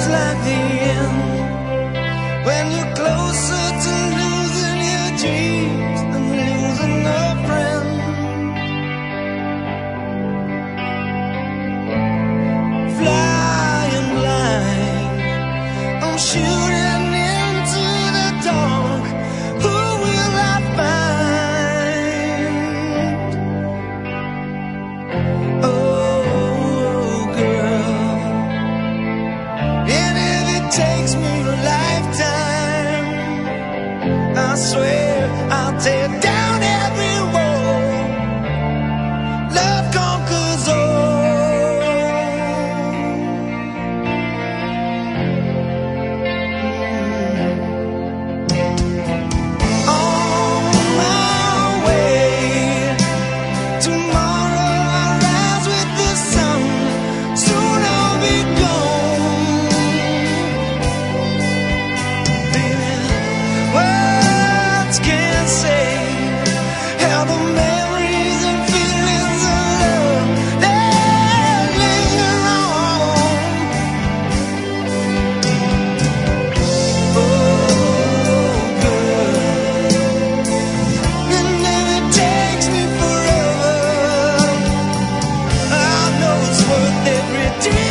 like the end. When you're closer to losing your dreams than losing a friend. Flying blind, I'm shooting into the dark. Who will I find? Oh, girl, and if it takes me a lifetime, I swear I'll tear down every wall. Love conquers all. On my way, tomorrow I'll rise with the sun. Soon I'll be gone. Baby, words can't say how the memories and feelings of love that linger on. Oh, girl, and if it takes me forever, I know it's worth every tear.